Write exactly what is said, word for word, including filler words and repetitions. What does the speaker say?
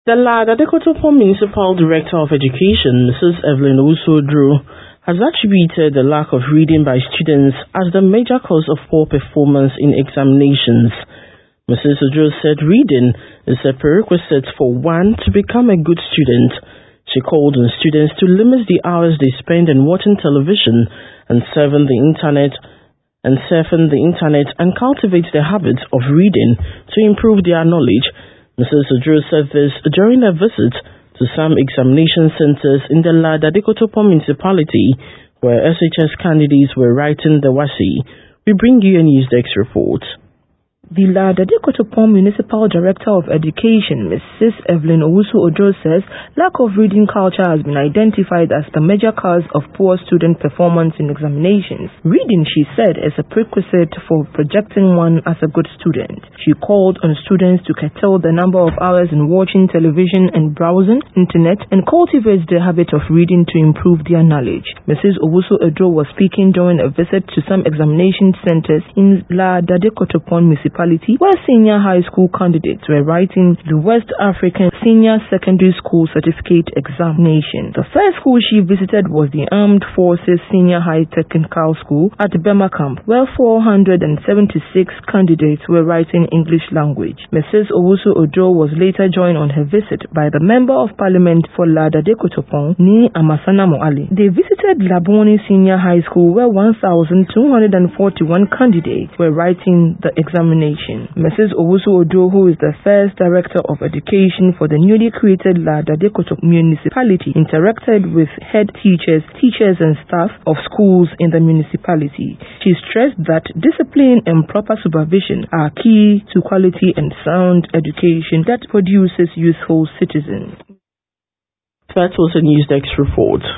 The Lada de Kotopon Municipal Director of Education, Missus Evelyn Owusu-Oduro, has attributed the lack of reading by students as the major cause of poor performance in examinations. Missus Oduro said reading is a prerequisite for one to become a good student. She called on students to limit the hours they spend in watching television and surfing the internet and surfing the internet and cultivate the habit of reading to improve their knowledge. Missus Oduro said this during a visit to some examination centers in the Lada de Kotopon municipality where S H S candidates were writing the WASSCE. We bring you a Newsdesk report. The Lada de Kotopon Municipal Director of Education, Missus Evelyn Owusu-Oduro, says lack of reading culture has been identified as the major cause of poor student performance in examinations. Reading, she said, is a prerequisite for projecting one as a good student. She called on students to curtail the number of hours in watching television and browsing internet and cultivate the habit of reading to improve their knowledge. Missus Owusu-Oduro was speaking during a visit to some examination centers in Lada de Kotopon Municipality, where senior high school candidates were writing the West African Senior Secondary School Certificate Examination. The first school she visited was the Armed Forces Senior High Technical School at Bema Camp, where four hundred seventy-six candidates were writing English language. Missus Owusu-Oduro was later joined on her visit by the Member of Parliament for Lada de Kotopon, Ni Amasana Moali. They visited Laboni Senior High School, where one thousand two hundred forty-one candidates were writing the examination. Missus Owusu-Oduro, who is the first Director of Education for the newly created Lada de Kotopon municipality, interacted with head teachers, teachers and staff of schools in the municipality. She stressed that discipline and proper supervision are key to quality and sound education that produces useful citizens. That was a Newsdesk report.